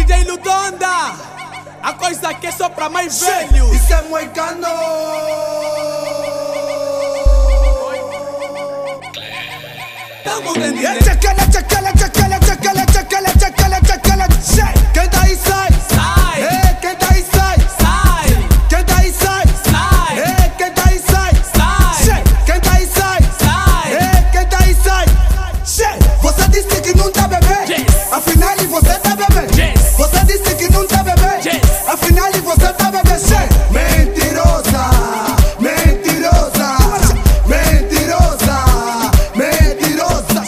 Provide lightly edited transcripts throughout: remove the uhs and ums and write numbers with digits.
DJ Ludonda, a coisa que é só pra mais velhos. Isso é moicano. Tamo entendendo. Chacala, chacala, chacala, chacala, chacala, chacala, chacala. Quem tá aí sai. Sai. Quem tá aí sai. Sai. Quem tá aí sai. Sai. Quem tá aí sai. Sai. Quem tá aí sai. Sai. Quem tá aí sai. Você disse que não tá bebê. Yes. Afinal você tá bebê. Yes. Você disse que não tá bebê. Yes. Afinal você tá bebê. Mentirosa, mentirosa, mentirosa, mentirosa.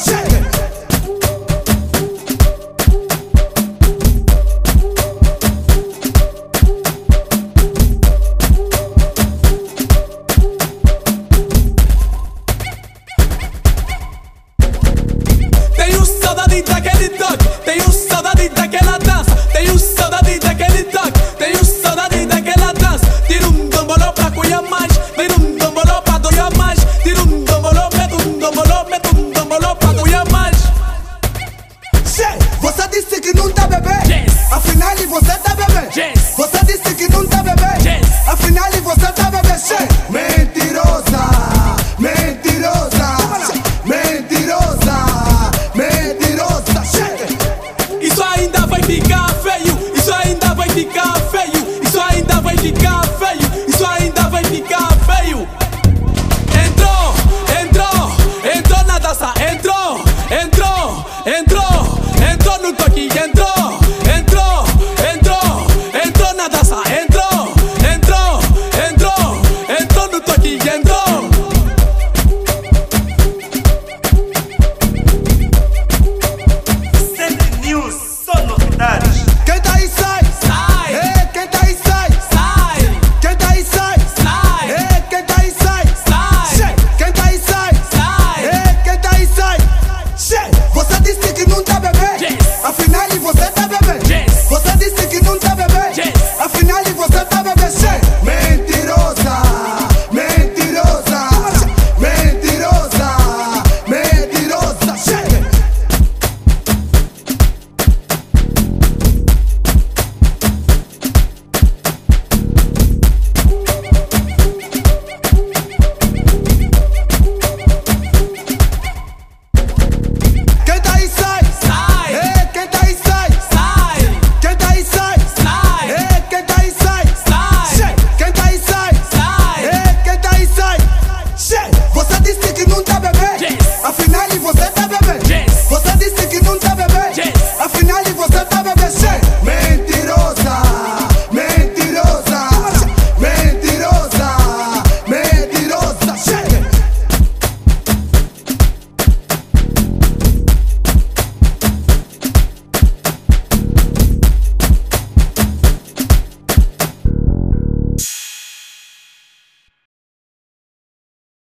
Tenho saudade daquele toque. Tenho